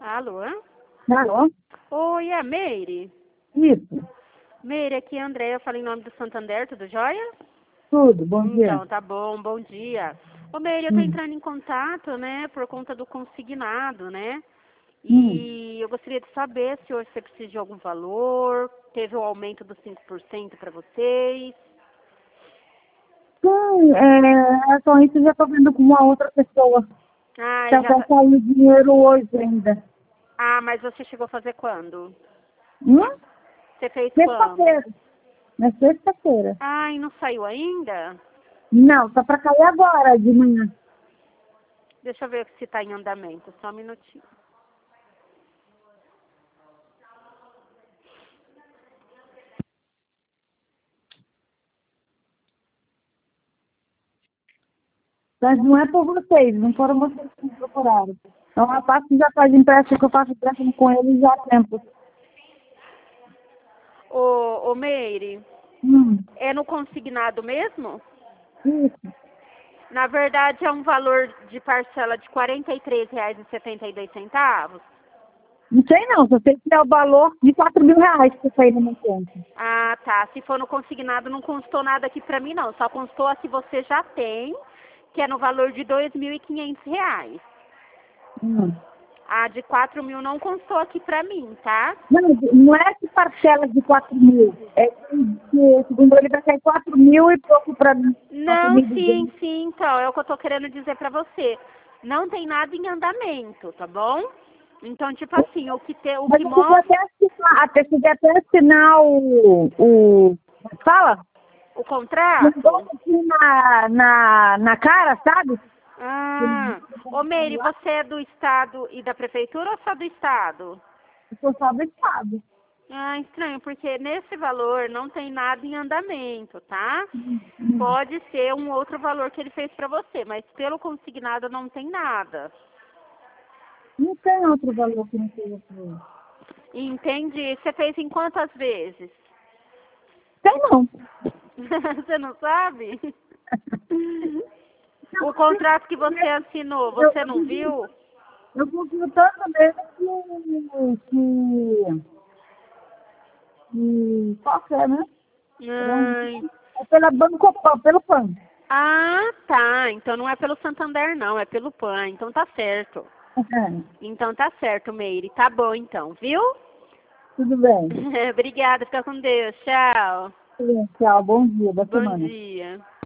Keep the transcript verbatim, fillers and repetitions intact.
Alô? Alô? Oi, é a Meire? Isso, Meire, aqui é a Andréia, eu falo em nome do Santander, tudo jóia? tudo, bom dia. Então, tá bom, bom dia. Ô, Meire, eu tô Hum, entrando em contato, né, por conta do consignado, né? hum. E eu gostaria de saber se hoje você precisa de algum valor, teve o aumento dos cinco por cento para vocês. Sim, é, só isso eu já estou vendo com uma outra pessoa. Ah, Já já vai tá... sair o dinheiro hoje ainda. Ah, mas você chegou a fazer quando? Hum? Você fez quando? Sexta-feira. Na sexta-feira. Ah, e não saiu ainda? Não, tá para cair agora, de manhã. Deixa eu ver se tá em andamento, só um minutinho. Mas não é por vocês, não foram vocês que me procuraram. É um rapaz que já faz empréstimo, que eu faço empréstimo com ele já há tempo. Ô, ô Meire, Hum, é no consignado mesmo? isso. Na verdade, é um valor de parcela de quarenta e três reais e setenta e dois centavos. Não sei não, só sei que é o valor de quatro mil reais que saiu na minha conta. Ah, tá. Se for no consignado, não constou nada aqui pra mim, não. Só constou a que você já tem, que é no valor de dois mil e quinhentos reais. Hum. A de quatro mil não constou aqui pra mim, tá? Não, não é que parcela de quatro mil. É que, que segundo ele vai sair quatro mil e pouco para mim. quatro Não, mil e sim, duzentos. sim, então, é o que eu tô querendo dizer pra você. Não tem nada em andamento, tá bom? Então, tipo assim, o que, te, o Mas que eu cheguei mostra até a assinar, até, cheguei até a assinar o, o. Como é que fala? o Um negócio contrato. aqui na, na, na cara, sabe? Ah, ô Meire, você é do estado e da prefeitura ou só do estado? Eu sou só do estado. Ah, estranho, porque nesse valor não tem nada em andamento, tá? Pode ser um outro valor que ele fez pra você, mas pelo consignado não tem nada. Não tem outro valor que não seja outro. Entendi. Você fez em quantas vezes? Tem não. Você não sabe? Não, O porque contrato que você assinou, eu, você não viu? eu confio tanto mesmo que, que, que qualquer, né? Ai. É pela Bancopam, pelo P A N. Ah, tá. Então não é pelo Santander, não. É pelo P A N. Então tá certo. É, Então tá certo, Meire. Tá bom, então, viu? tudo bem. Obrigada. Fica com Deus. Tchau. Tchau, bom dia, boa Bom semana. dia.